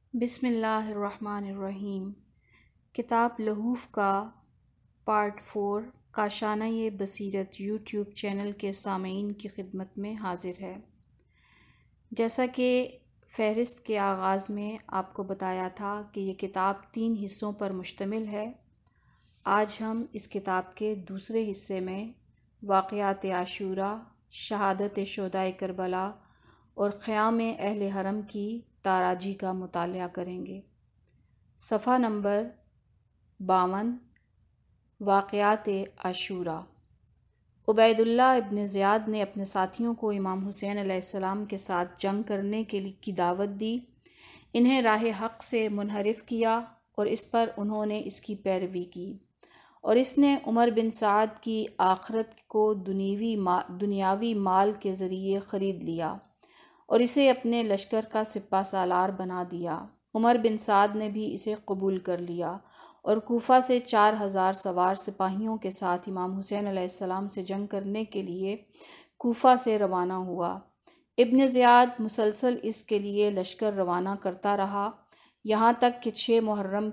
بسم اللہ الرحمن الرحیم۔ کتاب لہوف کا پارٹ 4 کاشانہ بصیرت یوٹیوب چینل کے سامعین کی خدمت میں حاضر ہے۔ جیسا کہ فہرست کے آغاز میں آپ کو بتایا تھا کہ یہ کتاب 3 حصوں پر مشتمل ہے۔ آج ہم اس کتاب کے دوسرے حصے میں واقعات عاشوراء، شہادت شہدائے کربلا اور قیام اہل حرم کی تاراجی کا مطالعہ کریں گے۔ صفحہ نمبر 52، واقعات عاشوراء۔ عبید اللہ ابن زیاد نے اپنے ساتھیوں کو امام حسین علیہ السلام کے ساتھ جنگ کرنے کی دعوت دی، انہیں راہ حق سے منحرف کیا اور اس پر انہوں نے اس کی پیروی کی، اور اس نے عمر بن سعد کی آخرت کو دنیاوی مال کے ذریعے خرید لیا اور اسے اپنے لشکر کا سپہ سالار بنا دیا۔ عمر بن سعد نے بھی اسے قبول کر لیا اور کوفہ سے 4000 سوار سپاہیوں کے ساتھ امام حسین علیہ السلام سے جنگ کرنے کے لیے کوفہ سے روانہ ہوا۔ ابن زیاد مسلسل اس کے لیے لشکر روانہ کرتا رہا، یہاں تک کہ 6 محرم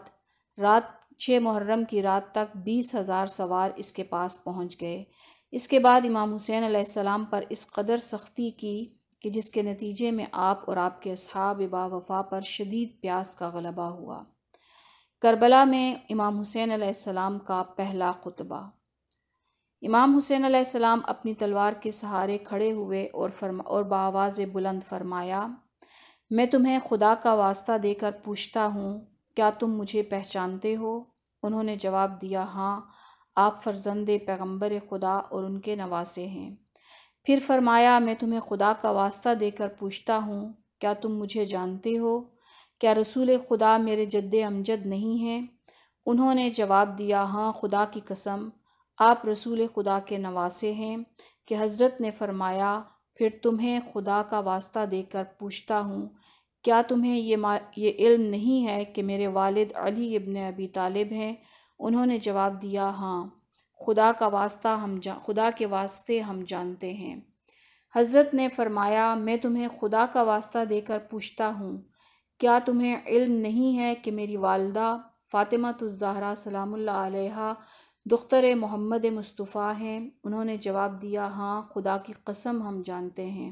کی رات تک 20,000 سوار اس کے پاس پہنچ گئے۔ اس کے بعد امام حسین علیہ السلام پر اس قدر سختی کی کہ جس کے نتیجے میں آپ اور آپ کے اصحاب با وفا پر شدید پیاس کا غلبہ ہوا۔ کربلا میں امام حسین علیہ السلام کا پہلا خطبہ۔ امام حسین علیہ السلام اپنی تلوار کے سہارے کھڑے ہوئے اور بآواز بلند فرمایا، میں تمہیں خدا کا واسطہ دے کر پوچھتا ہوں، کیا تم مجھے پہچانتے ہو؟ انہوں نے جواب دیا، ہاں، آپ فرزند پیغمبر خدا اور ان کے نواسے ہیں۔ پھر فرمایا، میں تمہیں خدا کا واسطہ دے کر پوچھتا ہوں، کیا تم مجھے جانتے ہو؟ کیا رسول خدا میرے جد امجد نہیں ہیں؟ انہوں نے جواب دیا، ہاں، خدا کی قسم، آپ رسول خدا کے نواسے ہیں۔ کہ حضرت نے فرمایا، پھر تمہیں خدا کا واسطہ دے کر پوچھتا ہوں، کیا تمہیں یہ علم نہیں ہے کہ میرے والد علی ابن ابی طالب ہیں؟ انہوں نے جواب دیا، ہاں، خدا کے واسطے ہم جانتے ہیں۔ حضرت نے فرمایا، میں تمہیں خدا کا واسطہ دے کر پوچھتا ہوں، کیا تمہیں علم نہیں ہے کہ میری والدہ فاطمۃ الزہرا سلام اللہ علیہا دختر محمد مصطفیٰ ہیں؟ انہوں نے جواب دیا، ہاں، خدا کی قسم ہم جانتے ہیں۔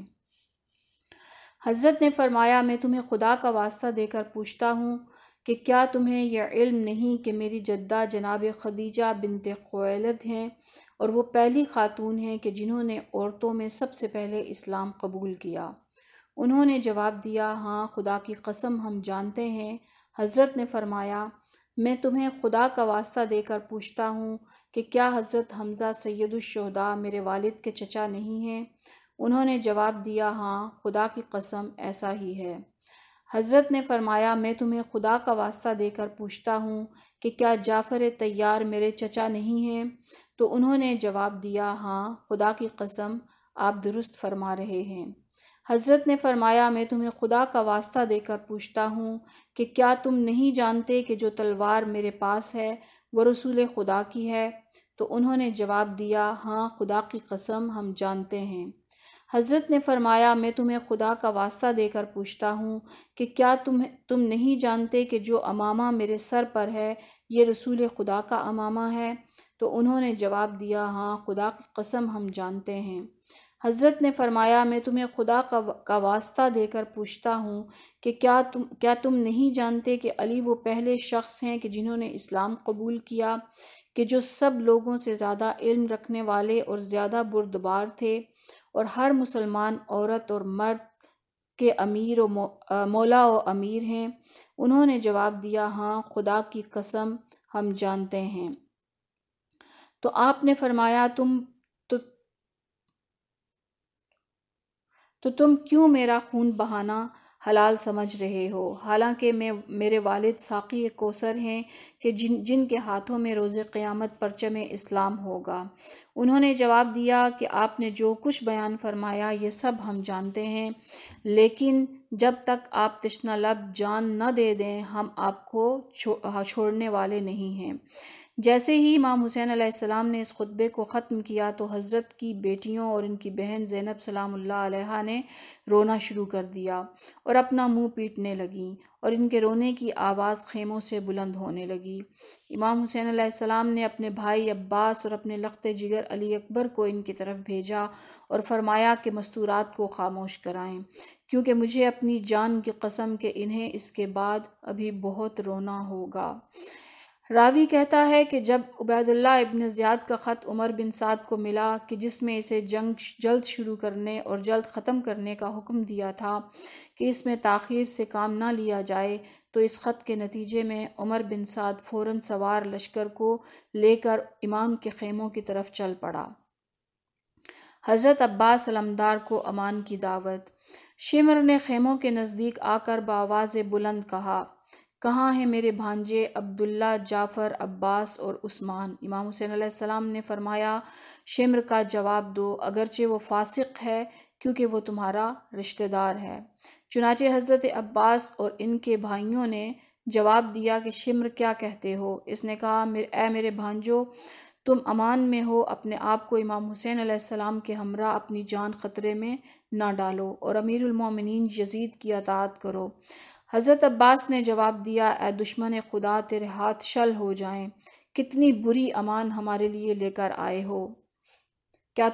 حضرت نے فرمایا، میں تمہیں خدا کا واسطہ دے کر پوچھتا ہوں کہ کیا تمہیں یہ علم نہیں کہ میری جدہ جناب خدیجہ بنت خویلد ہیں، اور وہ پہلی خاتون ہیں کہ جنہوں نے عورتوں میں سب سے پہلے اسلام قبول کیا؟ انہوں نے جواب دیا، ہاں، خدا کی قسم ہم جانتے ہیں۔ حضرت نے فرمایا، میں تمہیں خدا کا واسطہ دے کر پوچھتا ہوں کہ کیا حضرت حمزہ سید الشہداء میرے والد کے چچا نہیں ہیں؟ انہوں نے جواب دیا، ہاں، خدا کی قسم ایسا ہی ہے۔ حضرت نے فرمایا، میں تمہیں خدا کا واسطہ دے کر پوچھتا ہوں کہ کیا جعفر طیار میرے چچا نہیں ہیں؟ تو انہوں نے جواب دیا، ہاں، خدا کی قسم آپ درست فرما رہے ہیں۔ حضرت نے فرمایا، میں تمہیں خدا کا واسطہ دے کر پوچھتا ہوں کہ کیا تم نہیں جانتے کہ جو تلوار میرے پاس ہے وہ رسول خدا کی ہے؟ تو انہوں نے جواب دیا، ہاں، خدا کی قسم ہم جانتے ہیں۔ حضرت نے فرمایا، میں تمہیں خدا کا واسطہ دے کر پوچھتا ہوں کہ کیا تم نہیں جانتے کہ جو امامہ میرے سر پر ہے یہ رسول خدا کا امامہ ہے؟ تو انہوں نے جواب دیا، ہاں، خدا کی قسم ہم جانتے ہیں۔ حضرت نے فرمایا، میں تمہیں خدا کا واسطہ دے کر پوچھتا ہوں کہ کیا تم نہیں جانتے کہ علی وہ پہلے شخص ہیں کہ جنہوں نے اسلام قبول کیا، کہ جو سب لوگوں سے زیادہ علم رکھنے والے اور زیادہ بردبار تھے، اور ہر مسلمان عورت اور مرد کے امیر و مولا و امیر ہیں؟ انہوں نے جواب دیا، ہاں، خدا کی قسم ہم جانتے ہیں۔ تو آپ نے فرمایا، تو تم کیوں میرا خون بہانا حلال سمجھ رہے ہو، حالانکہ میرے والد ساقی کوثر ہیں کہ جن کے ہاتھوں میں روز قیامت پرچم اسلام ہوگا؟ انہوں نے جواب دیا کہ آپ نے جو کچھ بیان فرمایا یہ سب ہم جانتے ہیں، لیکن جب تک آپ تشنہ لب جان نہ دے دیں ہم آپ کو چھوڑنے والے نہیں ہیں۔ جیسے ہی امام حسین علیہ السلام نے اس خطبے کو ختم کیا تو حضرت کی بیٹیوں اور ان کی بہن زینب سلام اللہ علیہا نے رونا شروع کر دیا اور اپنا منہ پیٹنے لگیں، اور ان کے رونے کی آواز خیموں سے بلند ہونے لگی۔ امام حسین علیہ السلام نے اپنے بھائی عباس اور اپنے لخت جگر علی اکبر کو ان کی طرف بھیجا اور فرمایا کہ مستورات کو خاموش کرائیں، کیونکہ مجھے اپنی جان کی قسم کہ انہیں اس کے بعد ابھی بہت رونا ہوگا۔ راوی کہتا ہے کہ جب عبید اللہ ابن زیاد کا خط عمر بن سعد کو ملا کہ جس میں اسے جنگ جلد شروع کرنے اور جلد ختم کرنے کا حکم دیا تھا کہ اس میں تاخیر سے کام نہ لیا جائے، تو اس خط کے نتیجے میں عمر بن سعد فوراً سوار لشکر کو لے کر امام کے خیموں کی طرف چل پڑا۔ حضرت عباس علمدار کو امان کی دعوت۔ شمر نے خیموں کے نزدیک آ کر بآواز بلند کہا، کہاں ہیں میرے بھانجے عبداللہ، جعفر، عباس اور عثمان؟ امام حسین علیہ السلام نے فرمایا، شمر کا جواب دو، اگرچہ وہ فاسق ہے کیونکہ وہ تمہارا رشتہ دار ہے۔ چنانچہ حضرت عباس اور ان کے بھائیوں نے جواب دیا کہ شمر کیا کہتے ہو؟ اس نے کہا، اے میرے بھانجو، تم امان میں ہو، اپنے آپ کو امام حسین علیہ السلام کے ہمراہ اپنی جان خطرے میں نہ ڈالو اور امیر المومنین یزید کی اطاعت کرو۔ حضرت عباس نے جواب دیا، اے دشمن خدا، تیرے ہاتھ شل ہو جائیں، کتنی بری امان ہمارے لیے لے کر آئے ہو۔ کیا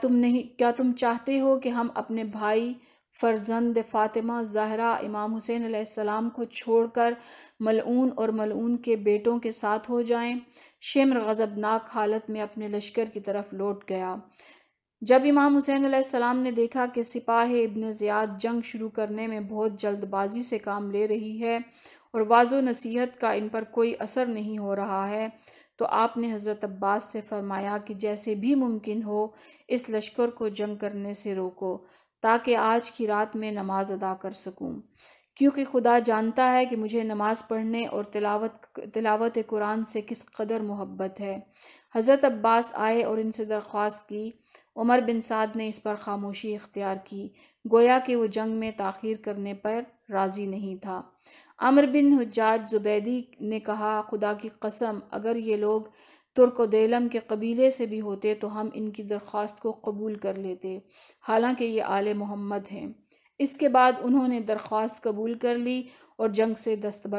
تم چاہتے ہو کہ ہم اپنے بھائی فرزند فاطمہ زہرا امام حسین علیہ السلام کو چھوڑ کر ملعون اور ملعون کے بیٹوں کے ساتھ ہو جائیں؟ شمر غضبناک حالت میں اپنے لشکر کی طرف لوٹ گیا۔ جب امام حسین علیہ السلام نے دیکھا کہ سپاہ ابن زیاد جنگ شروع کرنے میں بہت جلد بازی سے کام لے رہی ہے اور واعظ و نصیحت کا ان پر کوئی اثر نہیں ہو رہا ہے، تو آپ نے حضرت عباس سے فرمایا کہ جیسے بھی ممکن ہو اس لشکر کو جنگ کرنے سے روکو، تاکہ آج کی رات میں نماز ادا کر سکوں، کیونکہ خدا جانتا ہے کہ مجھے نماز پڑھنے اور تلاوت قرآن سے کس قدر محبت ہے۔ حضرت عباس آئے اور ان سے درخواست کی۔ عمر بن سعد نے اس پر خاموشی اختیار کی، گویا کہ وہ جنگ میں تاخیر کرنے پر راضی نہیں تھا۔ عمرو بن حجاج زبیدی نے کہا، خدا کی قسم، اگر یہ لوگ ترک و دیلم کے قبیلے سے بھی ہوتے تو ہم ان کی درخواست کو قبول کر لیتے، حالانکہ یہ آل محمد ہیں۔ اس کے بعد انہوں نے درخواست قبول کر لی اور جنگ سے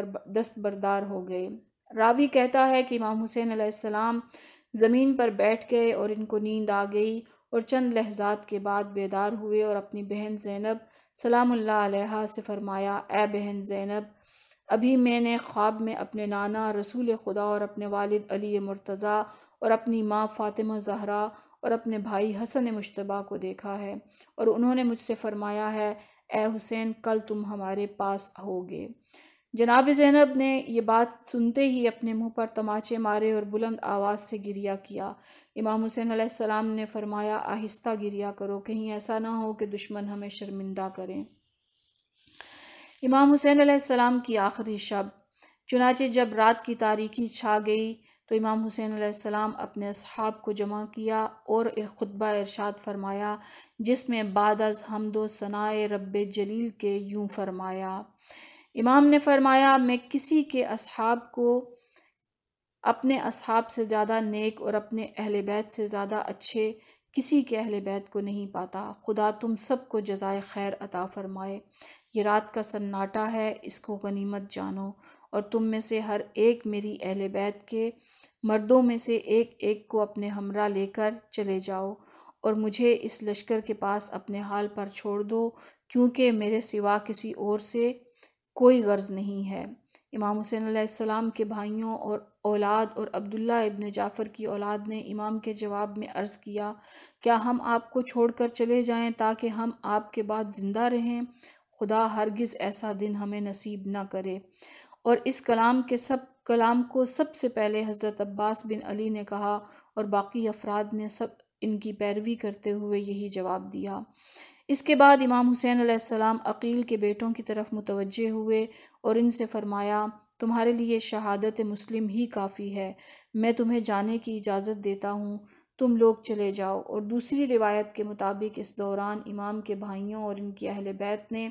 دستبردار ہو گئے۔ راوی کہتا ہے کہ امام حسین علیہ السلام زمین پر بیٹھ گئے اور ان کو نیند آ گئی، اور چند لحظات کے بعد بیدار ہوئے اور اپنی بہن زینب سلام اللہ علیہا سے فرمایا، اے بہن زینب، ابھی میں نے خواب میں اپنے نانا رسول خدا اور اپنے والد علی مرتضیٰ اور اپنی ماں فاطمہ زہرا اور اپنے بھائی حسن مجتبیٰ کو دیکھا ہے، اور انہوں نے مجھ سے فرمایا ہے، اے حسین، کل تم ہمارے پاس ہوگے۔ جناب زینب نے یہ بات سنتے ہی اپنے منہ پر تماچے مارے اور بلند آواز سے گریہ کیا۔ امام حسین علیہ السلام نے فرمایا، آہستہ گریہ کرو، کہیں ایسا نہ ہو کہ دشمن ہمیں شرمندہ کریں۔ امام حسین علیہ السلام کی آخری شب۔ چنانچہ جب رات کی تاریکی چھا گئی تو امام حسین علیہ السلام اپنے اصحاب کو جمع کیا اور خطبہ ارشاد فرمایا، جس میں بعد از حمد و ثناء رب جلیل کے یوں فرمایا۔ امام نے فرمایا، میں کسی کے اصحاب کو اپنے اصحاب سے زیادہ نیک اور اپنے اہل بیت سے زیادہ اچھے کسی کے اہل بیت کو نہیں پاتا۔ خدا تم سب کو جزائے خیر عطا فرمائے۔ یہ رات کا سناٹا ہے، اس کو غنیمت جانو، اور تم میں سے ہر ایک میری اہل بیت کے مردوں میں سے ایک ایک کو اپنے ہمراہ لے کر چلے جاؤ اور مجھے اس لشکر کے پاس اپنے حال پر چھوڑ دو، کیونکہ میرے سوا کسی اور سے کوئی غرض نہیں ہے۔ امام حسین علیہ السلام کے بھائیوں اور اولاد اور عبداللہ ابن جعفر کی اولاد نے امام کے جواب میں عرض کیا، کیا ہم آپ کو چھوڑ کر چلے جائیں تاکہ ہم آپ کے بعد زندہ رہیں؟ خدا ہرگز ایسا دن ہمیں نصیب نہ کرے۔ اور اس کلام کو سب سے پہلے حضرت عباس بن علی نے کہا، اور باقی افراد نے سب ان کی پیروی کرتے ہوئے یہی جواب دیا۔ اس کے بعد امام حسین علیہ السلام عقیل کے بیٹوں کی طرف متوجہ ہوئے اور ان سے فرمایا، تمہارے لیے شہادت مسلم ہی کافی ہے، میں تمہیں جانے کی اجازت دیتا ہوں، تم لوگ چلے جاؤ۔ اور دوسری روایت کے مطابق اس دوران امام کے بھائیوں اور ان کی اہل بیت نے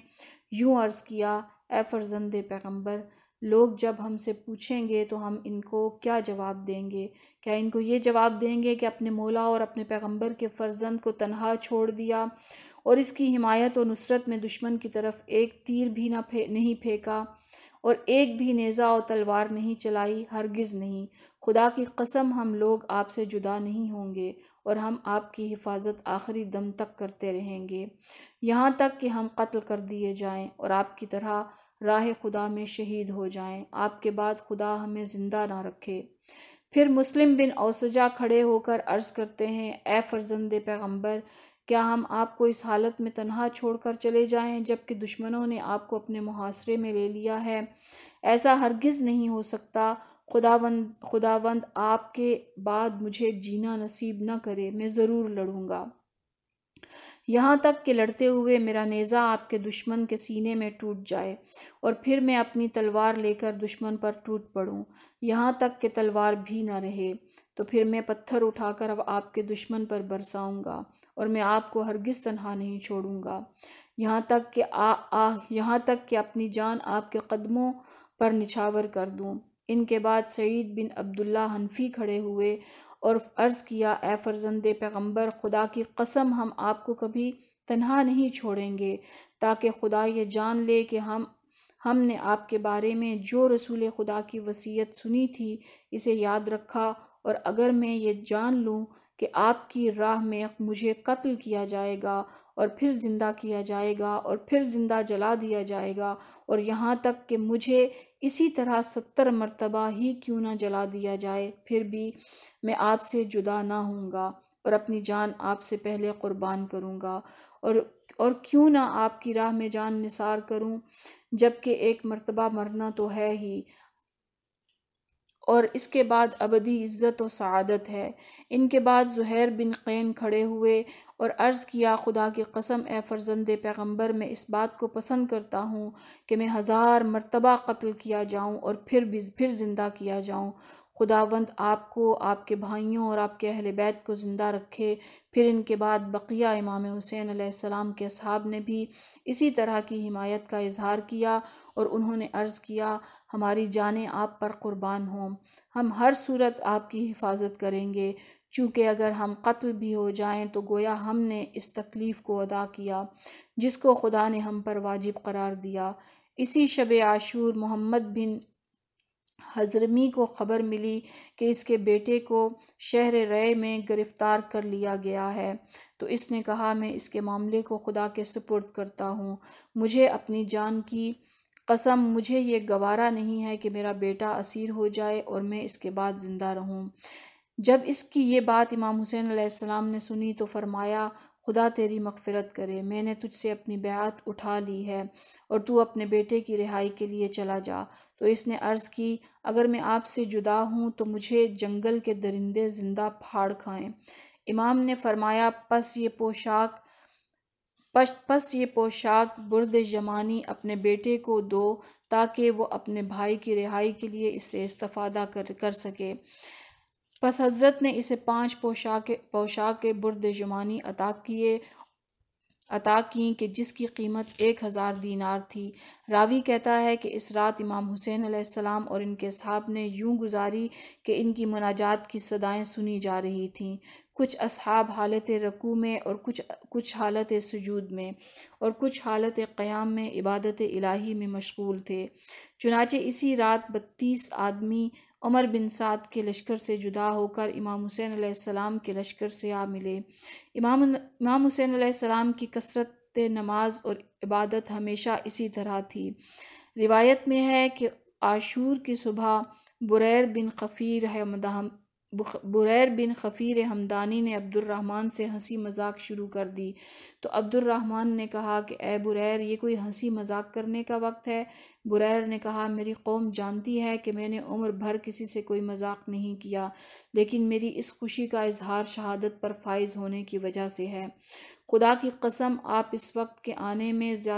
یوں عرض کیا، اے فرزند پیغمبر، لوگ جب ہم سے پوچھیں گے تو ہم ان کو کیا جواب دیں گے؟ کیا ان کو یہ جواب دیں گے کہ اپنے مولا اور اپنے پیغمبر کے فرزند کو تنہا چھوڑ دیا اور اس کی حمایت و نصرت میں دشمن کی طرف ایک تیر بھی نہیں پھینکا اور ایک بھی نیزہ اور تلوار نہیں چلائی؟ ہرگز نہیں، خدا کی قسم ہم لوگ آپ سے جدا نہیں ہوں گے اور ہم آپ کی حفاظت آخری دم تک کرتے رہیں گے، یہاں تک کہ ہم قتل کر دیے جائیں اور آپ کی طرح راہ خدا میں شہید ہو جائیں، آپ کے بعد خدا ہمیں زندہ نہ رکھے۔ پھر مسلم بن اوسجہ کھڑے ہو کر عرض کرتے ہیں، اے فرزند پیغمبر، کیا ہم آپ کو اس حالت میں تنہا چھوڑ کر چلے جائیں جبکہ دشمنوں نے آپ کو اپنے محاصرے میں لے لیا ہے؟ ایسا ہرگز نہیں ہو سکتا، خداوند آپ کے بعد مجھے جینا نصیب نہ کرے، میں ضرور لڑوں گا، یہاں تک کہ لڑتے ہوئے میرا نیزہ آپ کے دشمن کے سینے میں ٹوٹ جائے اور پھر میں اپنی تلوار لے کر دشمن پر ٹوٹ پڑوں، یہاں تک کہ تلوار بھی نہ رہے، تو پھر میں پتھر اٹھا کر اب آپ کے دشمن پر برساؤں گا اور میں آپ کو ہرگز تنہا نہیں چھوڑوں گا، یہاں تک کہ اپنی جان آپ کے قدموں پر نچھاور کر دوں۔ ان کے بعد سعید بن عبداللہ حنفی کھڑے ہوئے اور عرض کیا، اے فرزند پیغمبر، خدا کی قسم ہم آپ کو کبھی تنہا نہیں چھوڑیں گے تاکہ خدا یہ جان لے کہ ہم نے آپ کے بارے میں جو رسول خدا کی وصیت سنی تھی اسے یاد رکھا، اور اگر میں یہ جان لوں کہ آپ کی راہ میں مجھے قتل کیا جائے گا اور پھر زندہ کیا جائے گا اور پھر زندہ جلا دیا جائے گا اور یہاں تک کہ مجھے اسی طرح 70 مرتبہ ہی کیوں نہ جلا دیا جائے، پھر بھی میں آپ سے جدا نہ ہوں گا اور اپنی جان آپ سے پہلے قربان کروں گا، اور کیوں نہ آپ کی راہ میں جان نثار کروں، جبکہ ایک مرتبہ مرنا تو ہے ہی اور اس کے بعد ابدی عزت و سعادت ہے۔ ان کے بعد زہیر بن قین کھڑے ہوئے اور عرض کیا، خدا کی قسم اے فرزند پیغمبر، میں اس بات کو پسند کرتا ہوں کہ میں 1000 مرتبہ قتل کیا جاؤں اور پھر زندہ کیا جاؤں، خداوند آپ کو، آپ کے بھائیوں اور آپ کے اہل بیت کو زندہ رکھے۔ پھر ان کے بعد بقیہ امام حسین علیہ السلام کے اصحاب نے بھی اسی طرح کی حمایت کا اظہار کیا اور انہوں نے عرض کیا، ہماری جانیں آپ پر قربان ہوں، ہم ہر صورت آپ کی حفاظت کریں گے، چونکہ اگر ہم قتل بھی ہو جائیں تو گویا ہم نے اس تکلیف کو ادا کیا جس کو خدا نے ہم پر واجب قرار دیا۔ اسی شب عاشور محمد بن حضرمی کو خبر ملی کہ اس کے بیٹے کو شہر رے میں گرفتار کر لیا گیا ہے، تو اس نے کہا، میں اس کے معاملے کو خدا کے سپرد کرتا ہوں، مجھے اپنی جان کی قسم مجھے یہ گوارا نہیں ہے کہ میرا بیٹا اسیر ہو جائے اور میں اس کے بعد زندہ رہوں۔ جب اس کی یہ بات امام حسین علیہ السلام نے سنی تو فرمایا، خدا تیری مغفرت کرے، میں نے تجھ سے اپنی بیعت اٹھا لی ہے اور تو اپنے بیٹے کی رہائی کے لیے چلا جا۔ تو اس نے عرض کی، اگر میں آپ سے جدا ہوں تو مجھے جنگل کے درندے زندہ پھاڑ کھائیں۔ امام نے فرمایا، پس یہ پوشاک برد یمانی اپنے بیٹے کو دو تاکہ وہ اپنے بھائی کی رہائی کے لیے اس سے استفادہ کر سکے۔ پس حضرت نے اسے 5 پوشاک برد یمانی عطا کیں کہ جس کی قیمت 1000 دینار تھی۔ راوی کہتا ہے کہ اس رات امام حسین علیہ السلام اور ان کے اصحاب نے یوں گزاری کہ ان کی مناجات کی صدائیں سنی جا رہی تھیں، کچھ اصحاب حالت رکوع میں اور کچھ حالت سجود میں اور کچھ حالت قیام میں عبادت الہی میں مشغول تھے۔ چنانچہ اسی رات 32 آدمی عمر بن سعد کے لشکر سے جدا ہو کر امام حسین علیہ السلام کے لشکر سے آ ملے۔ امام حسین علیہ السلام کی کثرت نماز اور عبادت ہمیشہ اسی طرح تھی۔ روایت میں ہے کہ عاشور کی صبح بریر بن خفیر ہمدانی نے عبد الرحمن سے ہنسی مذاق شروع کر دی، تو عبد الرحمن نے کہا کہ اے بریر، یہ کوئی ہنسی مذاق کرنے کا وقت ہے؟ بریر نے کہا، میری قوم جانتی ہے کہ میں نے عمر بھر کسی سے کوئی مذاق نہیں کیا، لیکن میری اس خوشی کا اظہار شہادت پر فائز ہونے کی وجہ سے ہے۔ خدا کی قسم اب اس وقت کے آنے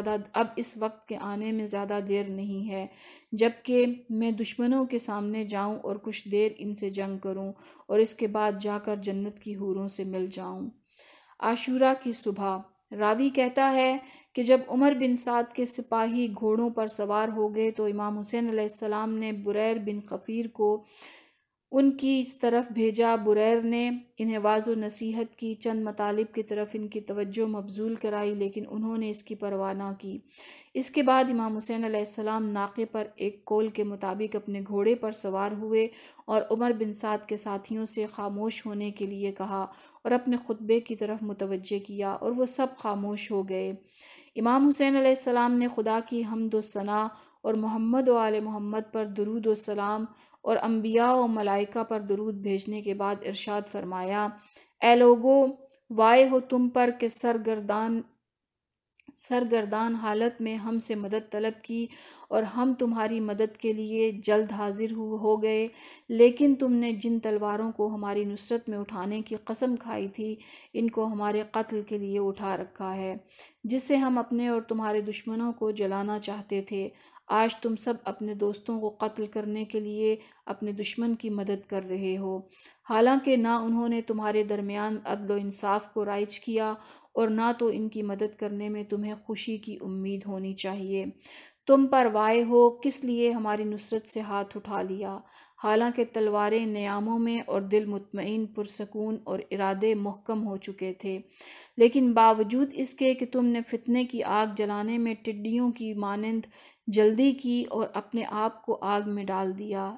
میں زیادہ دیر نہیں ہے جبکہ میں دشمنوں کے سامنے جاؤں اور کچھ دیر ان سے جنگ کروں اور اس کے بعد جا کر جنت کی حوروں سے مل جاؤں۔ عاشورہ کی صبح، راوی کہتا ہے کہ جب عمر بن سعد کے سپاہی گھوڑوں پر سوار ہو گئے تو امام حسین علیہ السلام نے بریر بن خفیر کو ان کی اس طرف بھیجا۔ بریر نے انہیں واعظ و نصیحت کی، چند مطالب کی طرف ان کی توجہ مبذول کرائی، لیکن انہوں نے اس کی پرواہ نہ کی۔ اس کے بعد امام حسین علیہ السلام ناقے پر ایک قول کے مطابق اپنے گھوڑے پر سوار ہوئے اور عمر بن سعد کے ساتھیوں سے خاموش ہونے کے لیے کہا اور اپنے خطبے کی طرف متوجہ کیا، اور وہ سب خاموش ہو گئے۔ امام حسین علیہ السلام نے خدا کی حمد و ثنا اور محمد و آل محمد پر درود و سلام اور انبیاء و ملائکہ پر درود بھیجنے کے بعد ارشاد فرمایا: اے لوگو، وائے ہو تم پر کہ سرگردان حالت میں ہم سے مدد طلب کی اور ہم تمہاری مدد کے لیے جلد حاضر ہو گئے، لیکن تم نے جن تلواروں کو ہماری نصرت میں اٹھانے کی قسم کھائی تھی، ان کو ہمارے قتل کے لیے اٹھا رکھا ہے، جس سے ہم اپنے اور تمہارے دشمنوں کو جلانا چاہتے تھے۔ آج تم سب اپنے دوستوں کو قتل کرنے کے لیے اپنے دشمن کی مدد کر رہے ہو، حالانکہ نہ انہوں نے تمہارے درمیان عدل و انصاف کو رائج کیا اور نہ تو ان کی مدد کرنے میں تمہیں خوشی کی امید ہونی چاہیے۔ تم پر وائے ہو، کس لیے ہماری نصرت سے ہاتھ اٹھا لیا، حالانکہ تلواریں نیاموں میں اور دل مطمئن، پرسکون اور ارادے محکم ہو چکے تھے، لیکن باوجود اس کے کہ تم نے فتنے کی آگ جلانے میں ٹڈیوں کی مانند جلدی کی اور اپنے آپ کو آگ میں ڈال دیا۔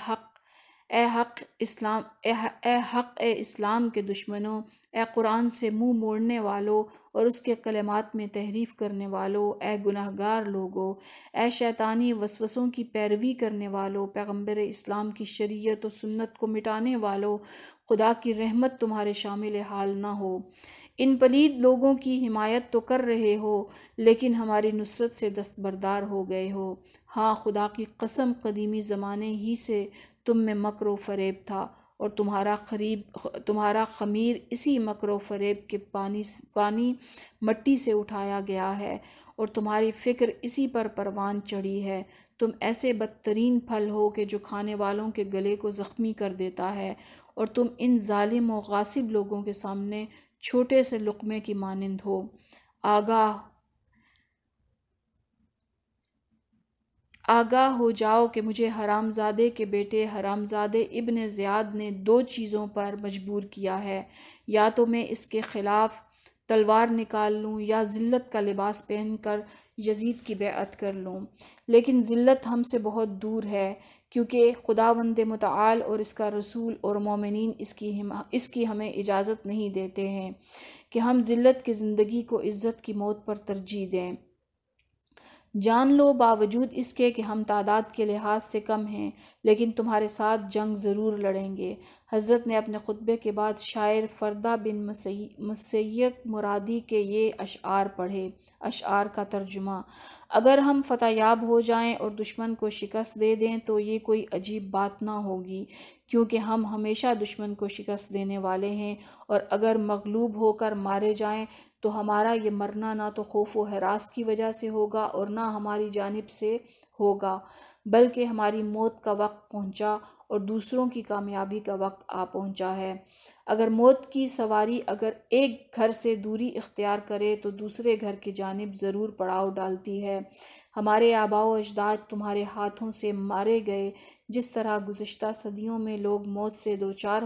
اے اسلام کے دشمنوں، اے قرآن سے منہ موڑنے والوں اور اس کے کلمات میں تحریف کرنے والوں، اے گناہگار لوگو، اے شیطانی وسوسوں کی پیروی کرنے والوں، پیغمبر اسلام کی شریعت و سنت کو مٹانے والوں، خدا کی رحمت تمہارے شامل حال نہ ہو۔ ان پلید لوگوں کی حمایت تو کر رہے ہو، لیکن ہماری نصرت سے دستبردار ہو گئے ہو۔ ہاں، خدا کی قسم، قدیمی زمانے ہی سے تم میں مکر و فریب تھا، اور تمہارا خمیر اسی مکر و فریب کے پانی مٹی سے اٹھایا گیا ہے، اور تمہاری فکر اسی پر پروان چڑھی ہے۔ تم ایسے بدترین پھل ہو کہ جو کھانے والوں کے گلے کو زخمی کر دیتا ہے، اور تم ان ظالم و غاصب لوگوں کے سامنے چھوٹے سے لقمے کی مانند ہو۔ آگاہ ہو جاؤ کہ مجھے حرام زادے کے بیٹے حرام زادے ابن زیاد نے 2 چیزوں پر مجبور کیا ہے، یا تو میں اس کے خلاف تلوار نکال لوں یا ذلت کا لباس پہن کر یزید کی بیعت کر لوں، لیکن ذلت ہم سے بہت دور ہے، کیونکہ خداوند متعال اور اس کا رسول اور مومنین اس کی ہمیں اجازت نہیں دیتے ہیں کہ ہم ذلت کی زندگی کو عزت کی موت پر ترجیح دیں۔ جان لو، باوجود اس کے کہ ہم تعداد کے لحاظ سے کم ہیں، لیکن تمہارے ساتھ جنگ ضرور لڑیں گے۔ حضرت نے اپنے خطبے کے بعد شاعر فردہ بن مسیک مرادی کے یہ اشعار پڑھے۔ اشعار کا ترجمہ: اگر ہم فتح یاب ہو جائیں اور دشمن کو شکست دے دیں تو یہ کوئی عجیب بات نہ ہوگی، کیونکہ ہم ہمیشہ دشمن کو شکست دینے والے ہیں، اور اگر مغلوب ہو کر مارے جائیں تو ہمارا یہ مرنا نہ تو خوف و ہراس کی وجہ سے ہوگا اور نہ ہماری جانب سے ہوگا، بلکہ ہماری موت کا وقت پہنچا اور دوسروں کی کامیابی کا وقت آ پہنچا ہے۔ اگر موت کی سواری اگر ایک گھر سے دوری اختیار کرے تو دوسرے گھر کی جانب ضرور پڑاؤ ڈالتی ہے۔ ہمارے آباء و اجداد تمہارے ہاتھوں سے مارے گئے، جس طرح گزشتہ صدیوں میں لوگ موت سے دوچار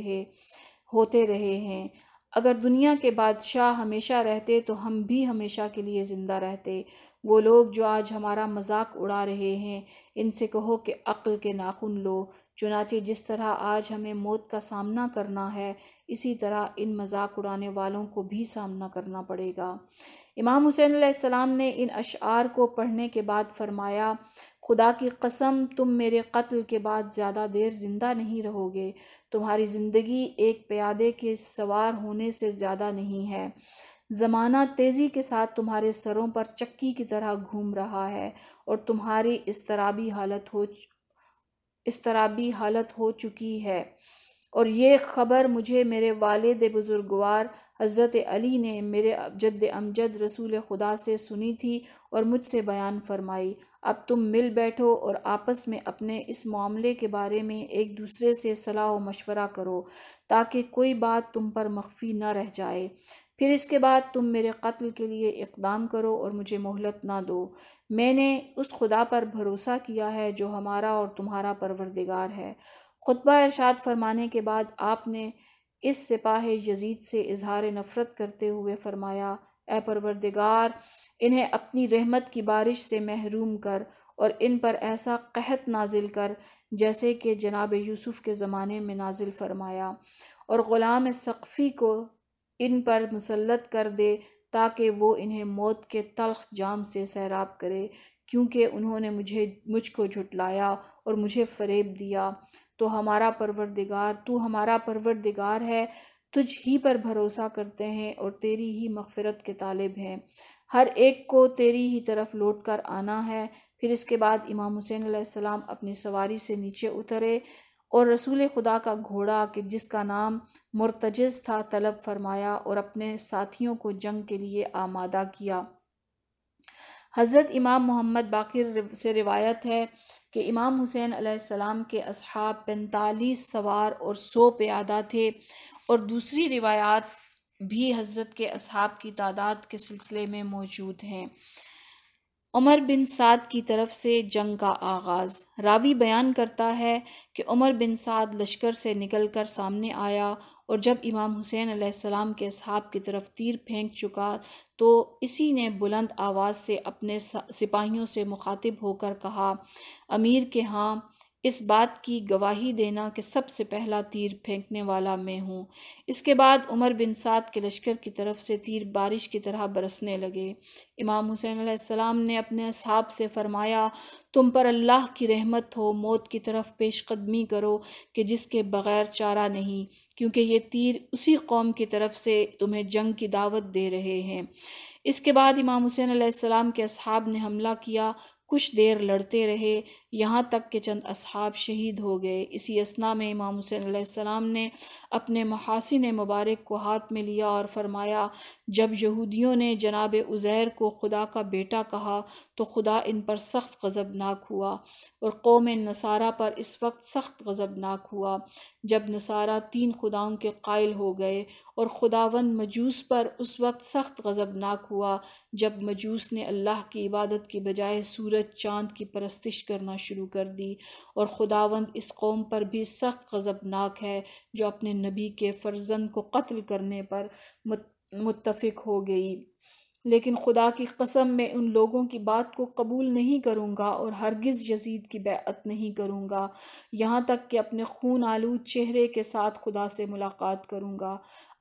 ہوتے رہے ہیں۔ اگر دنیا کے بادشاہ ہمیشہ رہتے تو ہم بھی ہمیشہ کے لیے زندہ رہتے۔ وہ لوگ جو آج ہمارا مذاق اڑا رہے ہیں، ان سے کہو کہ عقل کے ناخن لو، چنانچہ جس طرح آج ہمیں موت کا سامنا کرنا ہے، اسی طرح ان مذاق اڑانے والوں کو بھی سامنا کرنا پڑے گا۔ امام حسین علیہ السلام نے ان اشعار کو پڑھنے کے بعد فرمایا: خدا کی قسم، تم میرے قتل کے بعد زیادہ دیر زندہ نہیں رہو گے۔ تمہاری زندگی ایک پیادے کے سوار ہونے سے زیادہ نہیں ہے۔ زمانہ تیزی کے ساتھ تمہارے سروں پر چکی کی طرح گھوم رہا ہے، اور تمہاری اضطرابی حالت ہو چکی ہے۔ اور یہ خبر مجھے میرے والد بزرگوار حضرت علی نے میرے جد امجد رسول خدا سے سنی تھی اور مجھ سے بیان فرمائی۔ اب تم مل بیٹھو اور آپس میں اپنے اس معاملے کے بارے میں ایک دوسرے سے صلاح و مشورہ کرو تاکہ کوئی بات تم پر مخفی نہ رہ جائے۔ پھر اس کے بعد تم میرے قتل کے لیے اقدام کرو اور مجھے مہلت نہ دو۔ میں نے اس خدا پر بھروسہ کیا ہے جو ہمارا اور تمہارا پروردگار ہے۔ خطبہ ارشاد فرمانے کے بعد آپ نے اس سپاہ یزید سے اظہار نفرت کرتے ہوئے فرمایا، اے پروردگار، انہیں اپنی رحمت کی بارش سے محروم کر اور ان پر ایسا قحط نازل کر جیسے کہ جناب یوسف کے زمانے میں نازل فرمایا، اور غلام ثقفی کو ان پر مسلط کر دے تاکہ وہ انہیں موت کے تلخ جام سے سیراب کرے، کیونکہ انہوں نے مجھ کو جھٹلایا اور مجھے فریب دیا۔ تو ہمارا پروردگار ہے، تجھ ہی پر بھروسہ کرتے ہیں اور تیری ہی مغفرت کے طالب ہیں، ہر ایک کو تیری ہی طرف لوٹ کر آنا ہے۔ پھر اس کے بعد امام حسین علیہ السلام اپنی سواری سے نیچے اترے اور رسول خدا کا گھوڑا کہ جس کا نام مرتجز تھا طلب فرمایا اور اپنے ساتھیوں کو جنگ کے لیے آمادہ کیا۔ حضرت امام محمد باقر سے روایت ہے کہ امام حسین علیہ السلام کے اصحاب 45 سوار اور 100 پیادہ تھے، اور دوسری روایات بھی حضرت کے اصحاب کی تعداد کے سلسلے میں موجود ہیں۔ عمر بن سعد کی طرف سے جنگ کا آغاز۔ راوی بیان کرتا ہے کہ عمر بن سعد لشکر سے نکل کر سامنے آیا، اور جب امام حسین علیہ السلام کے اصحاب کی طرف تیر پھینک چکا تو اسی نے بلند آواز سے اپنے سپاہیوں سے مخاطب ہو کر کہا، امیر کے ہاں اس بات کی گواہی دینا کہ سب سے پہلا تیر پھینکنے والا میں ہوں۔ اس کے بعد عمر بن سعد کے لشکر کی طرف سے تیر بارش کی طرح برسنے لگے۔ امام حسین علیہ السلام نے اپنے اصحاب سے فرمایا، تم پر اللہ کی رحمت ہو، موت کی طرف پیش قدمی کرو کہ جس کے بغیر چارہ نہیں، کیونکہ یہ تیر اسی قوم کی طرف سے تمہیں جنگ کی دعوت دے رہے ہیں۔ اس کے بعد امام حسین علیہ السلام کے اصحاب نے حملہ کیا، کچھ دیر لڑتے رہے یہاں تک کہ چند اصحاب شہید ہو گئے۔ اسی اثنا میں امام حسین علیہ السلام نے اپنے محاسن مبارک کو ہاتھ میں لیا اور فرمایا، جب یہودیوں نے جناب عزیر کو خدا کا بیٹا کہا تو خدا ان پر سخت غضبناک ہوا، اور قوم نصارہ پر اس وقت سخت غضبناک ہوا جب نصارہ 3 خداؤں کے قائل ہو گئے، اور خداوند مجوس پر اس وقت سخت غضبناک ہوا جب مجوس نے اللہ کی عبادت کی بجائے سورج چاند کی پرستش کرنا شروع کر دی، اور خداوند اس قوم پر بھی سخت غضبناک ہے جو اپنے نبی کے فرزند کو قتل کرنے پر متفق ہو گئی۔ لیکن خدا کی قسم میں ان لوگوں کی بات کو قبول نہیں کروں گا اور ہرگز یزید کی بیعت نہیں کروں گا یہاں تک کہ اپنے خون آلود چہرے کے ساتھ خدا سے ملاقات کروں گا۔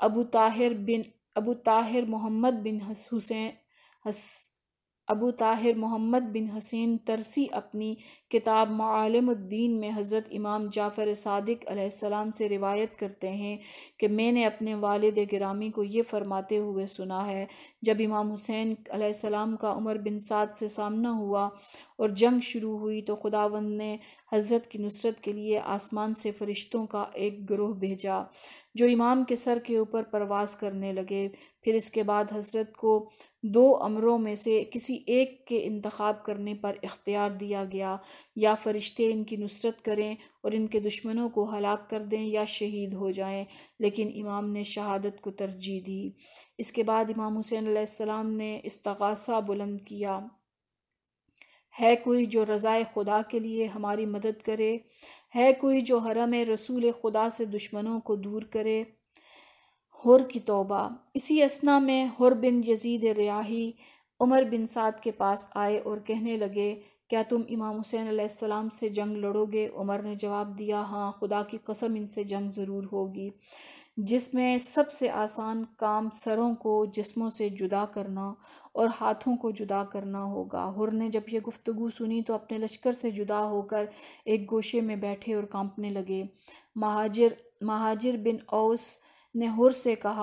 ابو طاہر محمد بن حسین ترسی اپنی کتاب معالم الدین میں حضرت امام جعفر صادق علیہ السلام سے روایت کرتے ہیں کہ میں نے اپنے والد گرامی کو یہ فرماتے ہوئے سنا ہے، جب امام حسین علیہ السلام کا عمر بن سعد سے سامنا ہوا اور جنگ شروع ہوئی تو خداوند نے حضرت کی نصرت کے لیے آسمان سے فرشتوں کا ایک گروہ بھیجا جو امام کے سر کے اوپر پرواز کرنے لگے۔ پھر اس کے بعد حضرت کو 2 امروں میں سے کسی ایک کے انتخاب کرنے پر اختیار دیا گیا، یا فرشتے ان کی نصرت کریں اور ان کے دشمنوں کو ہلاک کر دیں یا شہید ہو جائیں، لیکن امام نے شہادت کو ترجیح دی۔ اس کے بعد امام حسین علیہ السلام نے استغاثہ بلند کیا، ہے کوئی جو رضائے خدا کے لیے ہماری مدد کرے؟ ہے کوئی جو حرم رسول خدا سے دشمنوں کو دور کرے؟ حر کی توبہ۔ اسی اثنا میں حر بن یزید ریاحی عمر بن سعد کے پاس آئے اور کہنے لگے، کیا تم امام حسین علیہ السلام سے جنگ لڑو گے؟ عمر نے جواب دیا، ہاں، خدا کی قسم ان سے جنگ ضرور ہوگی، جس میں سب سے آسان کام سروں کو جسموں سے جدا کرنا اور ہاتھوں کو جدا کرنا ہوگا۔ حر نے جب یہ گفتگو سنی تو اپنے لشکر سے جدا ہو کر ایک گوشے میں بیٹھے اور کانپنے لگے۔ مہاجر بن اوس نے حر سے کہا،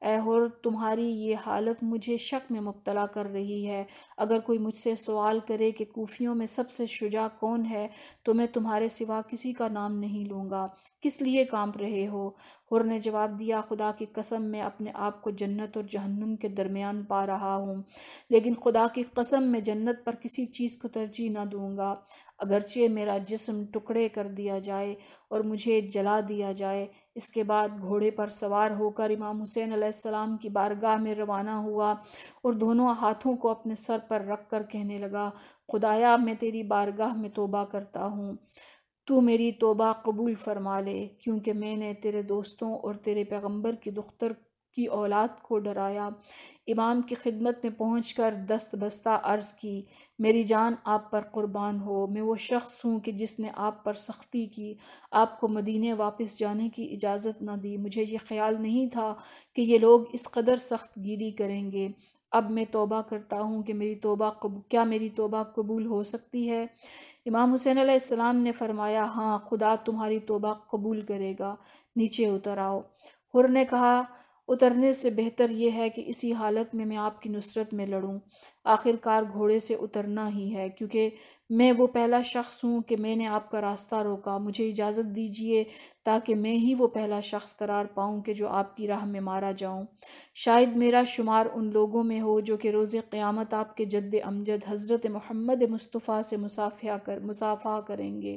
اے حر، تمہاری یہ حالت مجھے شک میں مبتلا کر رہی ہے۔ اگر کوئی مجھ سے سوال کرے کہ کوفیوں میں سب سے شجاع کون ہے تو میں تمہارے سوا کسی کا نام نہیں لوں گا۔ کس لیے کانپ رہے ہو؟ حر نے جواب دیا، خدا کی قسم میں اپنے آپ کو جنت اور جہنم کے درمیان پا رہا ہوں، لیکن خدا کی قسم میں جنت پر کسی چیز کو ترجیح نہ دوں گا، اگرچہ میرا جسم ٹکڑے کر دیا جائے اور مجھے جلا دیا جائے۔ اس کے بعد گھوڑے پر سوار ہو کر امام حسین علیہ السلام کی بارگاہ میں روانہ ہوا اور دونوں ہاتھوں کو اپنے سر پر رکھ کر کہنے لگا، خدایا، میں تیری بارگاہ میں توبہ کرتا ہوں، تو میری توبہ قبول فرما لے، کیونکہ میں نے تیرے دوستوں اور تیرے پیغمبر کی دختر کی اولاد کو ڈرایا۔ امام کی خدمت میں پہنچ کر دست بستہ عرض کی، میری جان آپ پر قربان ہو، میں وہ شخص ہوں کہ جس نے آپ پر سختی کی، آپ کو مدینے واپس جانے کی اجازت نہ دی۔ مجھے یہ خیال نہیں تھا کہ یہ لوگ اس قدر سخت گیری کریں گے۔ اب میں توبہ کرتا ہوں کہ کیا میری توبہ قبول ہو سکتی ہے؟ امام حسین علیہ السلام نے فرمایا، ہاں، خدا تمہاری توبہ قبول کرے گا، نیچے اتر آؤ۔ حر نے کہا، اترنے سے بہتر یہ ہے کہ اسی حالت میں آپ کی نصرت میں لڑوں۔ آخر کار گھوڑے سے اترنا ہی ہے، کیونکہ میں وہ پہلا شخص ہوں کہ میں نے آپ کا راستہ روکا۔ مجھے اجازت دیجیے تاکہ میں ہی وہ پہلا شخص قرار پاؤں کہ جو آپ کی راہ میں مارا جاؤں۔ شاید میرا شمار ان لوگوں میں ہو جو کہ روز قیامت آپ کے جد امجد حضرت محمد مصطفیٰ سے مصافحہ کریں گے۔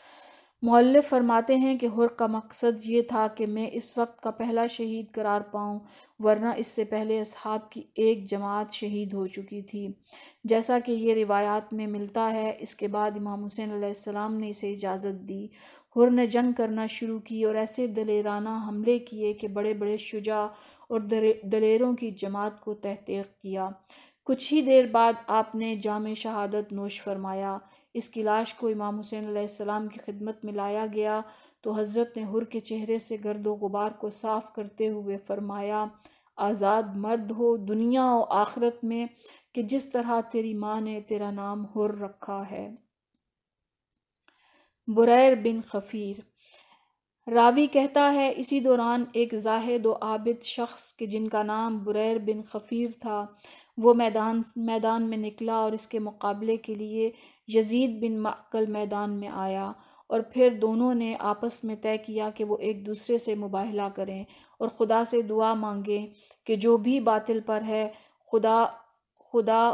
مؤلف فرماتے ہیں کہ حر کا مقصد یہ تھا کہ میں اس وقت کا پہلا شہید قرار پاؤں، ورنہ اس سے پہلے اصحاب کی ایک جماعت شہید ہو چکی تھی، جیسا کہ یہ روایات میں ملتا ہے۔ اس کے بعد امام حسین علیہ السلام نے اسے اجازت دی۔ حر نے جنگ کرنا شروع کی اور ایسے دلیرانہ حملے کیے کہ بڑے بڑے شجاع اور دلیروں کی جماعت کو تحطیق کیا۔ کچھ ہی دیر بعد آپ نے جام شہادت نوش فرمایا۔ اس کی لاش کو امام حسین علیہ السلام کی خدمت میں لایا گیا تو حضرت نے حر کے چہرے سے گرد و غبار کو صاف کرتے ہوئے فرمایا، آزاد مرد ہو دنیا و آخرت میں کہ جس طرح تیری ماں نے تیرا نام حر رکھا ہے۔ بریر بن خفیر راوی کہتا ہے، اسی دوران ایک زاہد و عابد شخص کہ جن کا نام بریر بن خفیر تھا، وہ میدان میں نکلا اور اس کے مقابلے کے لیے یزید بن معقل میدان میں آیا، اور پھر دونوں نے آپس میں طے کیا کہ وہ ایک دوسرے سے مباہلہ کریں اور خدا سے دعا مانگیں کہ جو بھی باطل پر ہے خدا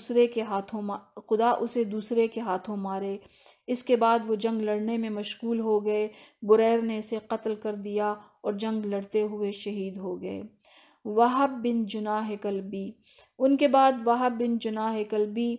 اسے دوسرے کے ہاتھوں مارے۔ اس کے بعد وہ جنگ لڑنے میں مشغول ہو گئے۔ بریر نے اسے قتل کر دیا اور جنگ لڑتے ہوئے شہید ہو گئے۔ وہب بن جناح کلبی ان کے بعد وہب بن جناح کلبی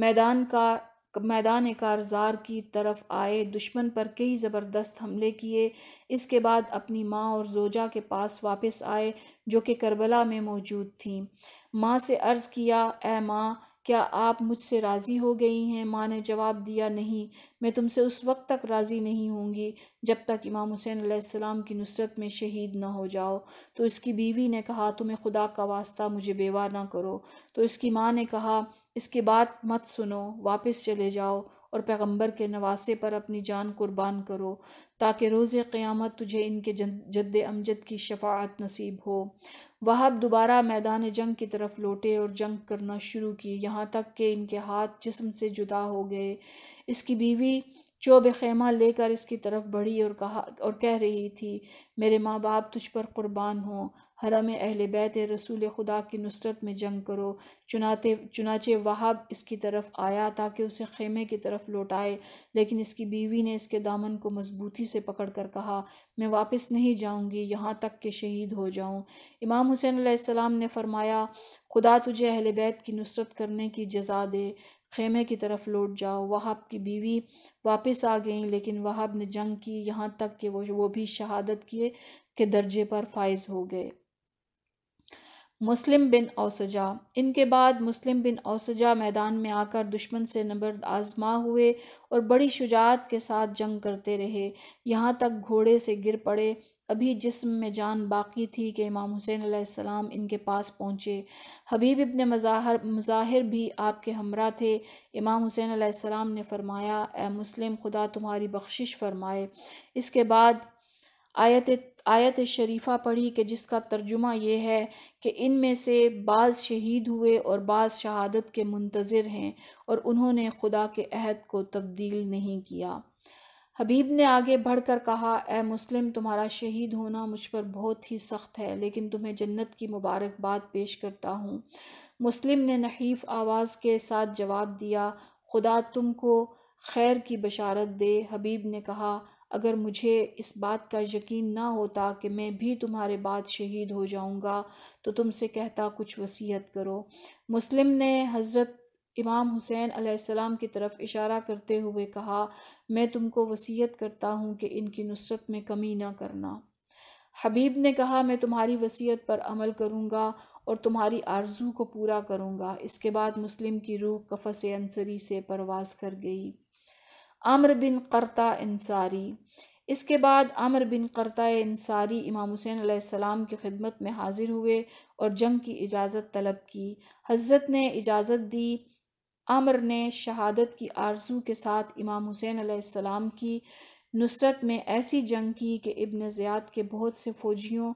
میدان کارزار کی طرف آئے، دشمن پر کئی زبردست حملے کیے۔ اس کے بعد اپنی ماں اور زوجہ کے پاس واپس آئے جو کہ کربلا میں موجود تھیں۔ ماں سے عرض کیا، اے ماں، کیا آپ مجھ سے راضی ہو گئی ہیں؟ ماں نے جواب دیا، نہیں، میں تم سے اس وقت تک راضی نہیں ہوں گی جب تک امام حسین علیہ السلام کی نصرت میں شہید نہ ہو جاؤ۔ تو اس کی بیوی نے کہا، تمہیں خدا کا واسطہ مجھے بیوہ نہ کرو۔ تو اس کی ماں نے کہا، اس کی بات مت سنو، واپس چلے جاؤ اور پیغمبر کے نواسے پر اپنی جان قربان کرو تاکہ روز قیامت تجھے ان کے جد امجد کی شفاعت نصیب ہو۔ وہب دوبارہ میدان جنگ کی طرف لوٹے اور جنگ کرنا شروع کی، یہاں تک کہ ان کے ہاتھ جسم سے جدا ہو گئے۔ اس کی بیوی چوب خیمہ لے کر اس کی طرف بڑھی اور کہہ رہی تھی، میرے ماں باپ تجھ پر قربان ہوں، حرم اہل بیت رسول خدا کی نصرت میں جنگ کرو۔ چنانچہ وہب اس کی طرف آیا تاکہ اسے خیمے کی طرف لوٹائے، لیکن اس کی بیوی نے اس کے دامن کو مضبوطی سے پکڑ کر کہا، میں واپس نہیں جاؤں گی یہاں تک کہ شہید ہو جاؤں۔ امام حسین علیہ السلام نے فرمایا، خدا تجھے اہل بیت کی نصرت کرنے کی جزا دے، خیمے کی طرف لوٹ جاؤ۔ وہب کی بیوی واپس آ گئیں، لیکن وہب نے جنگ کی یہاں تک کہ وہ بھی شہادت کے درجے پر فائز ہو گئے۔ مسلم بن اوسجہ ان کے بعد مسلم بن اوسجہ میدان میں آ کر دشمن سے نبرد آزما ہوئے اور بڑی شجاعت کے ساتھ جنگ کرتے رہے، یہاں تک گھوڑے سے گر پڑے۔ ابھی جسم میں جان باقی تھی کہ امام حسین علیہ السلام ان کے پاس پہنچے۔ حبیب ابن مظاہر بھی آپ کے ہمراہ تھے۔ امام حسین علیہ السلام نے فرمایا، اے مسلم، خدا تمہاری بخشش فرمائے۔ اس کے بعد آیت آیت شریفہ پڑھی کہ جس کا ترجمہ یہ ہے کہ ان میں سے بعض شہید ہوئے اور بعض شہادت کے منتظر ہیں اور انہوں نے خدا کے عہد کو تبدیل نہیں کیا۔ حبیب نے آگے بڑھ کر کہا، اے مسلم، تمہارا شہید ہونا مجھ پر بہت ہی سخت ہے، لیکن تمہیں جنت کی مبارکباد پیش کرتا ہوں۔ مسلم نے نحیف آواز کے ساتھ جواب دیا، خدا تم کو خیر کی بشارت دے۔ حبیب نے کہا، اگر مجھے اس بات کا یقین نہ ہوتا کہ میں بھی تمہارے بعد شہید ہو جاؤں گا تو تم سے کہتا کچھ وصیت کرو۔ مسلم نے حضرت امام حسین علیہ السلام کی طرف اشارہ کرتے ہوئے کہا، میں تم کو وصیت کرتا ہوں کہ ان کی نصرت میں کمی نہ کرنا۔ حبیب نے کہا، میں تمہاری وصیت پر عمل کروں گا اور تمہاری آرزو کو پورا کروں گا۔ اس کے بعد مسلم کی روح قفس انصری سے پرواز کر گئی۔ عمرو بن قرطہ انصاری۔ اس کے بعد عمرو بن قرطہ انصاری امام حسین علیہ السلام کی خدمت میں حاضر ہوئے اور جنگ کی اجازت طلب کی۔ حضرت نے اجازت دی۔ عمرو نے شہادت کی آرزو کے ساتھ امام حسین علیہ السلام کی نصرت میں ایسی جنگ کی کہ ابن زیاد کے بہت سے فوجیوں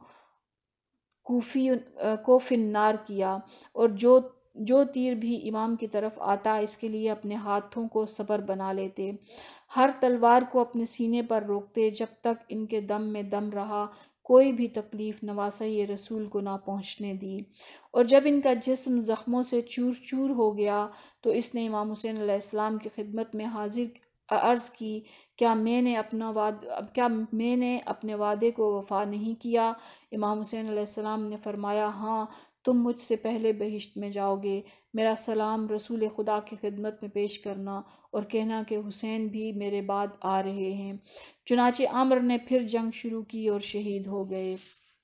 کو فنار کیا، اور جو تیر بھی امام کی طرف آتا اس کے لیے اپنے ہاتھوں کو سپر بنا لیتے، ہر تلوار کو اپنے سینے پر روکتے جب تک ان کے دم میں دم رہا، کوئی بھی تکلیف نواسۂ رسول کو نہ پہنچنے دی۔ اور جب ان کا جسم زخموں سے چور چور ہو گیا تو اس نے امام حسین علیہ السلام کی خدمت میں حاضر عرض کی، کیا میں نے اپنے وعدے کو وفا نہیں کیا؟ امام حسین علیہ السلام نے فرمایا، ہاں، تم مجھ سے پہلے بہشت میں جاؤ گے۔ میرا سلام رسول خدا کی خدمت میں پیش کرنا اور کہنا کہ حسین بھی میرے بعد آ رہے ہیں۔ چنانچہ عمرو نے پھر جنگ شروع کی اور شہید ہو گئے۔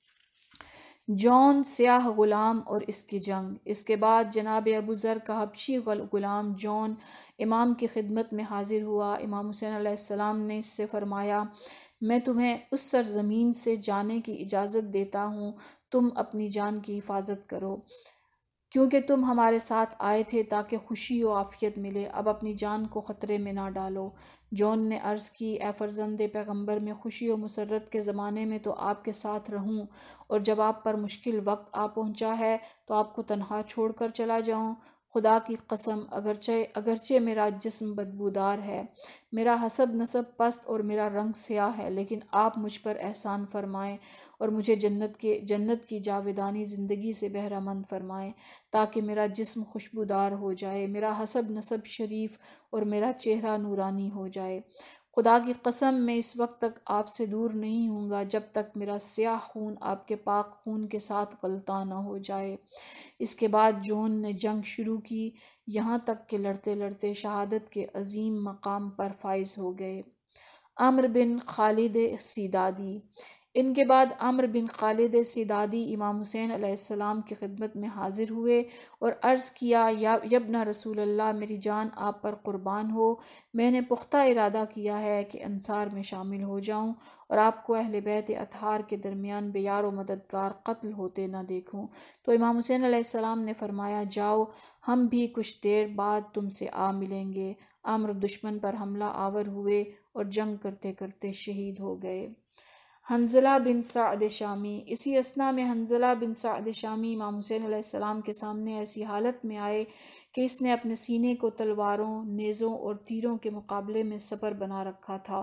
جون سیاہ غلام اور اس کی جنگ۔ اس کے بعد جناب ابو ذر کا حبشی غلام جون امام کی خدمت میں حاضر ہوا۔ امام حسین علیہ السلام نے اس سے فرمایا، میں تمہیں اس سرزمین سے جانے کی اجازت دیتا ہوں، تم اپنی جان کی حفاظت کرو، کیونکہ تم ہمارے ساتھ آئے تھے تاکہ خوشی و عافیت ملے، اب اپنی جان کو خطرے میں نہ ڈالو۔ جون نے عرض کی، اے فرزند پیغمبر، میں خوشی و مسرت کے زمانے میں تو آپ کے ساتھ رہوں، اور جب آپ پر مشکل وقت آ پہنچا ہے تو آپ کو تنہا چھوڑ کر چلا جاؤں؟ خدا کی قسم، اگرچہ میرا جسم بدبودار ہے، میرا حسب نسب پست اور میرا رنگ سیاہ ہے، لیکن آپ مجھ پر احسان فرمائیں اور مجھے جنت کی جاودانی زندگی سے بہرہ مند فرمائیں، تاکہ میرا جسم خوشبودار ہو جائے، میرا حسب نسب شریف اور میرا چہرہ نورانی ہو جائے۔ خدا کی قسم، میں اس وقت تک آپ سے دور نہیں ہوں گا جب تک میرا سیاہ خون آپ کے پاک خون کے ساتھ غلطہ نہ ہو جائے۔ اس کے بعد جون نے جنگ شروع کی، یہاں تک کہ لڑتے لڑتے شہادت کے عظیم مقام پر فائز ہو گئے۔ عمرو بن خالد سیدادی۔ ان کے بعد عمرو بن خالد سیدادی امام حسین علیہ السلام کی خدمت میں حاضر ہوئے اور عرض کیا، یا ابن رسول اللہ، میری جان آپ پر قربان ہو، میں نے پختہ ارادہ کیا ہے کہ انصار میں شامل ہو جاؤں اور آپ کو اہل بیت اطہار کے درمیان بے یار و مددگار قتل ہوتے نہ دیکھوں۔ تو امام حسین علیہ السلام نے فرمایا، جاؤ، ہم بھی کچھ دیر بعد تم سے آ ملیں گے۔ عمرو دشمن پر حملہ آور ہوئے اور جنگ کرتے کرتے شہید ہو گئے۔ حنظلہ بن سعد شامی۔ اسی اثنا میں حنظلہ بن سعد شامی امام حسین علیہ السلام کے سامنے ایسی حالت میں آئے کہ اس نے اپنے سینے کو تلواروں، نیزوں اور تیروں کے مقابلے میں سپر بنا رکھا تھا۔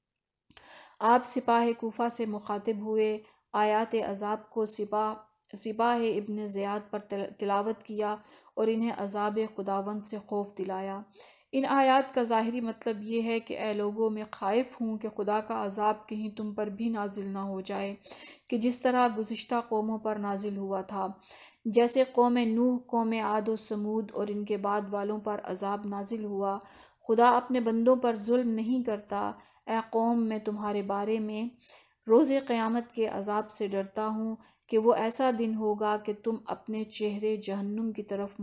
آپ سپاہ کوفہ سے مخاطب ہوئے، آیات عذاب کو سپاہ ابن زیاد پر تلاوت کیا اور انہیں عذاب خداوند سے خوف دلایا۔ ان آیات کا ظاہری مطلب یہ ہے کہ اے لوگو، میں خائف ہوں کہ خدا کا عذاب کہیں تم پر بھی نازل نہ ہو جائے کہ جس طرح گزشتہ قوموں پر نازل ہوا تھا، جیسے قوم نوح، قوم عاد و سمود اور ان کے بعد والوں پر عذاب نازل ہوا۔ خدا اپنے بندوں پر ظلم نہیں کرتا۔ اے قوم، میں تمہارے بارے میں روز قیامت کے عذاب سے ڈرتا ہوں کہ وہ ایسا دن ہوگا کہ تم اپنے چہرے جہنم کی طرف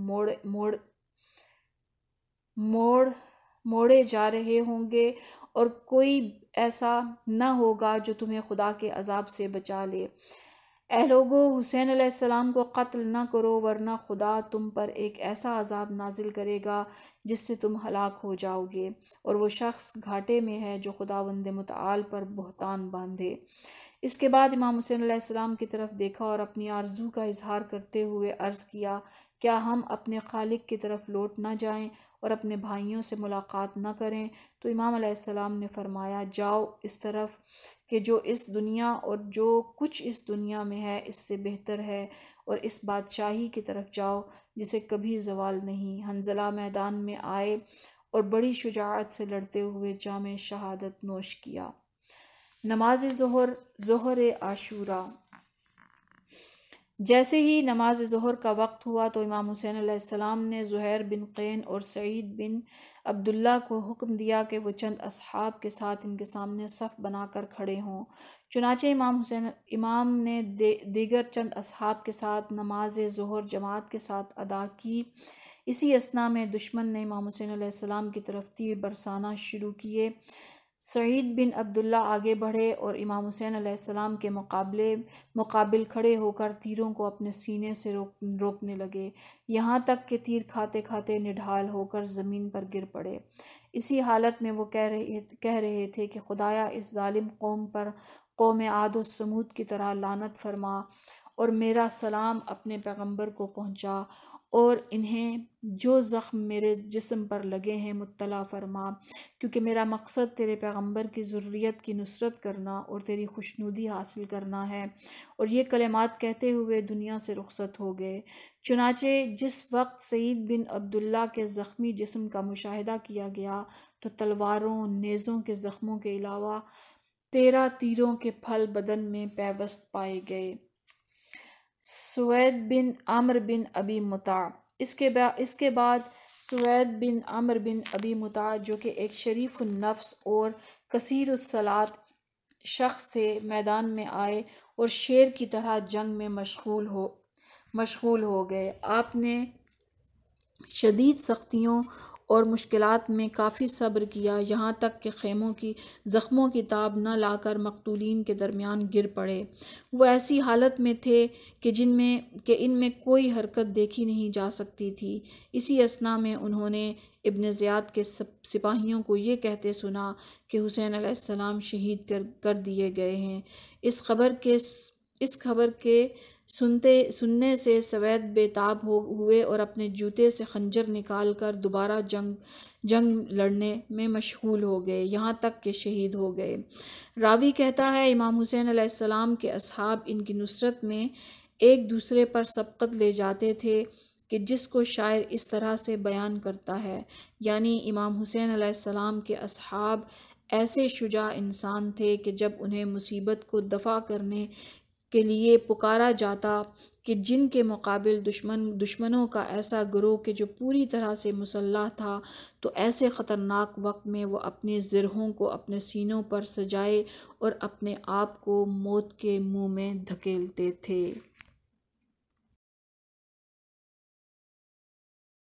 موڑے جا رہے ہوں گے اور کوئی ایسا نہ ہوگا جو تمہیں خدا کے عذاب سے بچا لے۔ اے لوگو، حسین علیہ السلام کو قتل نہ کرو ورنہ خدا تم پر ایک ایسا عذاب نازل کرے گا جس سے تم ہلاک ہو جاؤ گے، اور وہ شخص گھاٹے میں ہے جو خداوند متعال پر بہتان باندھے۔ اس کے بعد امام حسین علیہ السلام کی طرف دیکھا اور اپنی آرزو کا اظہار کرتے ہوئے عرض کیا، کیا ہم اپنے خالق کی طرف لوٹ نہ جائیں اور اپنے بھائیوں سے ملاقات نہ کریں؟ تو امام علیہ السلام نے فرمایا، جاؤ اس طرف کہ جو اس دنیا اور جو کچھ اس دنیا میں ہے اس سے بہتر ہے، اور اس بادشاہی کی طرف جاؤ جسے کبھی زوال نہیں۔ حنظلہ میدان میں آئے اور بڑی شجاعت سے لڑتے ہوئے جام شہادت نوش کیا۔ نماز ظہر عاشوراء۔ جیسے ہی نماز ظہر کا وقت ہوا تو امام حسین علیہ السلام نے زہیر بن قین اور سعید بن عبداللہ کو حکم دیا کہ وہ چند اصحاب کے ساتھ ان کے سامنے صف بنا کر کھڑے ہوں۔ چنانچہ امام نے دیگر چند اصحاب کے ساتھ نماز ظہر جماعت کے ساتھ ادا کی۔ اسی اثنا میں دشمن نے امام حسین علیہ السلام کی طرف تیر برسانا شروع کیے۔ سعید بن عبداللہ آگے بڑھے اور امام حسین علیہ السلام کے مقابل کھڑے ہو کر تیروں کو اپنے سینے سے روکنے لگے، یہاں تک کہ تیر کھاتے کھاتے نڈھال ہو کر زمین پر گر پڑے۔ اسی حالت میں وہ کہہ رہے تھے کہ خدایا اس ظالم قوم پر قوم عاد و ثمود کی طرح لعنت فرما، اور میرا سلام اپنے پیغمبر کو پہنچا، اور انہیں جو زخم میرے جسم پر لگے ہیں مطلع فرما، کیونکہ میرا مقصد تیرے پیغمبر کی ذریت کی نصرت کرنا اور تیری خوشنودی حاصل کرنا ہے۔ اور یہ کلمات کہتے ہوئے دنیا سے رخصت ہو گئے۔ چنانچہ جس وقت سعید بن عبداللہ کے زخمی جسم کا مشاہدہ کیا گیا تو تلواروں، نیزوں کے زخموں کے علاوہ 13 تیروں کے پھل بدن میں پیوست پائے گئے۔ سوید بن عمرو بن ابی مطیع۔ اس کے بعد سوید بن عمرو بن ابی مطیع، جو کہ ایک شریف النفس اور کثیر الصلاۃ شخص تھے، میدان میں آئے اور شیر کی طرح جنگ میں مشغول ہو گئے۔ آپ نے شدید سختیوں اور مشکلات میں کافی صبر کیا، یہاں تک کہ خیموں کی زخموں کی تاب نہ لا کر مقتولین کے درمیان گر پڑے۔ وہ ایسی حالت میں تھے کہ ان میں کوئی حرکت دیکھی نہیں جا سکتی تھی۔ اسی اثنا میں انہوں نے ابن زیاد کے سپاہیوں کو یہ کہتے سنا کہ حسین علیہ السلام شہید کر دیے گئے ہیں۔ اس خبر کے سننے سے سوید بے تاب ہوئے اور اپنے جوتے سے خنجر نکال کر دوبارہ جنگ لڑنے میں مشغول ہو گئے، یہاں تک کہ شہید ہو گئے۔ راوی کہتا ہے، امام حسین علیہ السلام کے اصحاب ان کی نصرت میں ایک دوسرے پر سبقت لے جاتے تھے کہ جس کو شاعر اس طرح سے بیان کرتا ہے، یعنی امام حسین علیہ السلام کے اصحاب ایسے شجاع انسان تھے کہ جب انہیں مصیبت کو دفع کرنے کے لیے پکارا جاتا کہ جن کے مقابل دشمنوں کا ایسا گروہ کہ جو پوری طرح سے مسلح تھا، تو ایسے خطرناک وقت میں وہ اپنے زرہوں کو اپنے سینوں پر سجائے اور اپنے آپ کو موت کے منہ میں دھکیلتے تھے۔